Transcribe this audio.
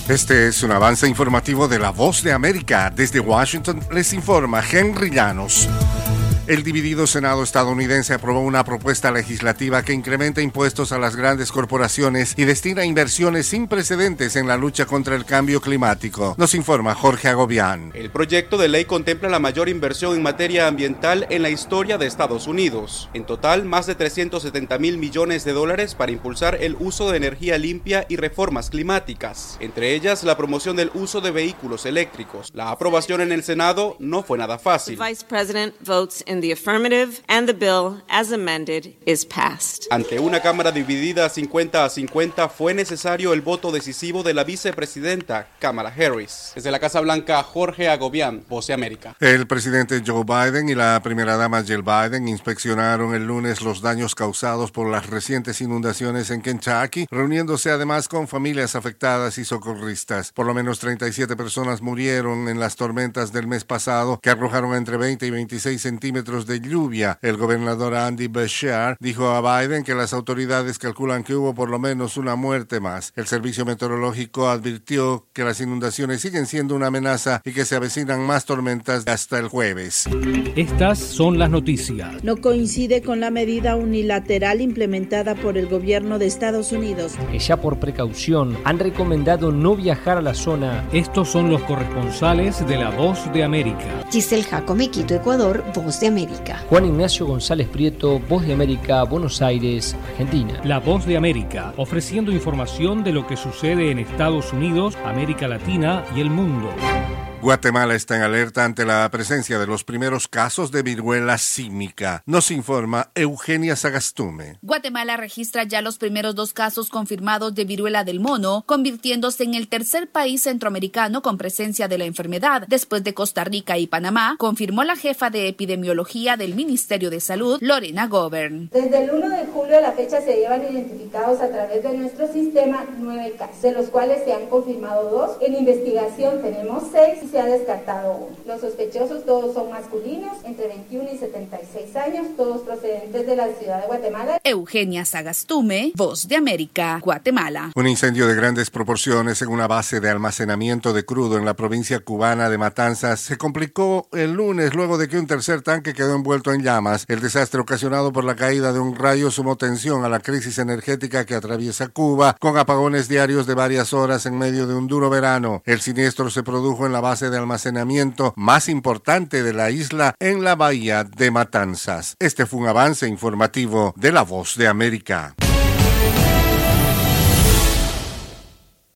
Este es un avance informativo de La Voz de América. Desde Washington les informa Henry Llanos. El dividido Senado estadounidense aprobó una propuesta legislativa que incrementa impuestos a las grandes corporaciones y destina inversiones sin precedentes en la lucha contra el cambio climático. Nos informa Jorge Agobián. El proyecto de ley contempla la mayor inversión en materia ambiental en la historia de Estados Unidos. En total, más de 370,000 millones de dólares para impulsar el uso de energía limpia y reformas climáticas. Entre ellas, la promoción del uso de vehículos eléctricos. La aprobación en el Senado no fue nada fácil. The Vice President votes in the affirmative and the bill as amended is passed. Ante una Cámara dividida 50-50 fue necesario el voto decisivo de la vicepresidenta Kamala Harris. Desde la Casa Blanca, Jorge Agobián, Voz de América. El presidente Joe Biden y la primera dama Jill Biden inspeccionaron el lunes los daños causados por las recientes inundaciones en Kentucky, reuniéndose además con familias afectadas y socorristas. Por lo menos 37 personas murieron en las tormentas del mes pasado que arrojaron entre 20 y 26 centímetros de lluvia. El gobernador Andy Beshear dijo a Biden que las autoridades calculan que hubo por lo menos una muerte más. El servicio meteorológico advirtió que las inundaciones siguen siendo una amenaza y que se avecinan más tormentas hasta el jueves. Estas son las noticias. No coincide con la medida unilateral implementada por el gobierno de Estados Unidos. Que ya por precaución han recomendado no viajar a la zona. Estos son los corresponsales de La Voz de América. Giselle Jacome, Quito, Ecuador, Voz de América. Juan Ignacio González Prieto, Voz de América, Buenos Aires, Argentina. La Voz de América, ofreciendo información de lo que sucede en Estados Unidos, América Latina y el mundo. Guatemala está en alerta ante la presencia de los primeros casos de viruela símica. Nos informa Eugenia Sagastume. Guatemala registra ya los primeros 2 casos confirmados de viruela del mono, convirtiéndose en el tercer país centroamericano con presencia de la enfermedad, después de Costa Rica y Panamá, confirmó la jefa de epidemiología del Ministerio de Salud, Lorena Govern. Desde el 1 de julio a la fecha se llevan identificados a través de nuestro sistema 9 casos, de los cuales se han confirmado 2. En investigación tenemos 6. Se ha descartado 1. Los sospechosos todos son masculinos, entre 21 y 76 años, todos procedentes de la ciudad de Guatemala. Eugenia Sagastume, Voz de América, Guatemala. Un incendio de grandes proporciones en una base de almacenamiento de crudo en la provincia cubana de Matanzas se complicó el lunes luego de que un tercer tanque quedó envuelto en llamas. El desastre ocasionado por la caída de un rayo sumó tensión a la crisis energética que atraviesa Cuba, con apagones diarios de varias horas en medio de un duro verano. El siniestro se produjo en la base de almacenamiento más importante de la isla en la bahía de Matanzas. Este fue un avance informativo de La Voz de América.